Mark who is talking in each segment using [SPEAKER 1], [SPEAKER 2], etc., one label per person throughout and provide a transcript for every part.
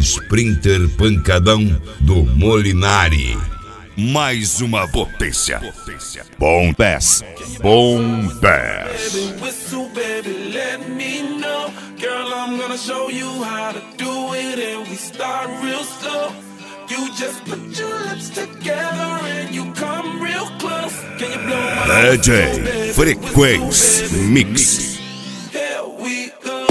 [SPEAKER 1] Sprinter pancadão do Molinari. Mais uma potência. Bom Bass. Bom Bass.
[SPEAKER 2] Girl, I'm gonna show you how to do it, and we start real slow. You just put your lips together and you come real close. Can you blow my
[SPEAKER 1] DJ Frequência Mix.
[SPEAKER 2] Here we go.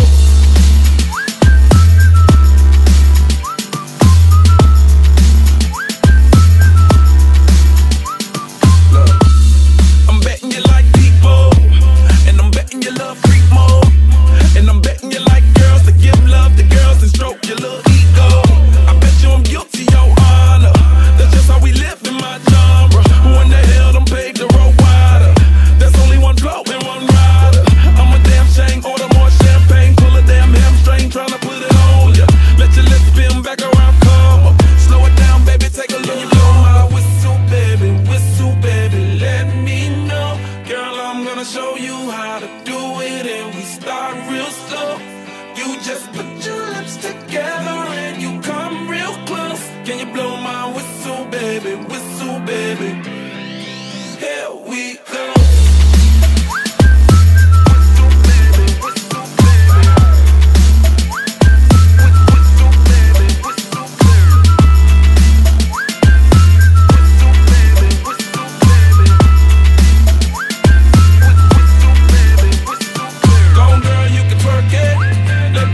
[SPEAKER 2] Look, I'm betting you like people, and I'm betting you love freak mode, and I'm betting you like girls to give love to girls and stroke your little ego. I bet you I'm guilty, your honor. That's just how we live in my genre. Who in the hell done paved the road wider? There's only one flow and one rider. I'm a damn shame, order more champagne, pull a damn hamstring, tryna put it on ya. Let your lips spin back around, come up. Slow it down, baby, take a look. You blow my whistle, baby, let me know. Girl, I'm gonna show you how to do it, and we start real slow. You just put your lips together and you come real close. Can you blow my whistle, baby, Here we go.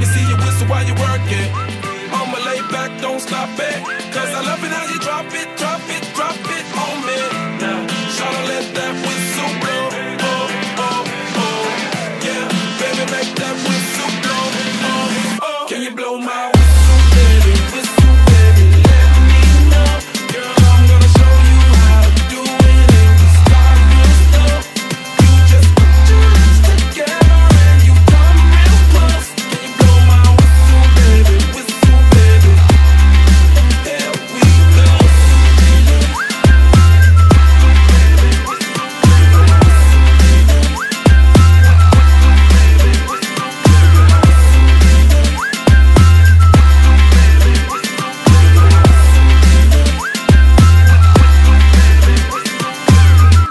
[SPEAKER 2] While you work it, I'ma lay back, don't stop it, cause I love it how you drop it.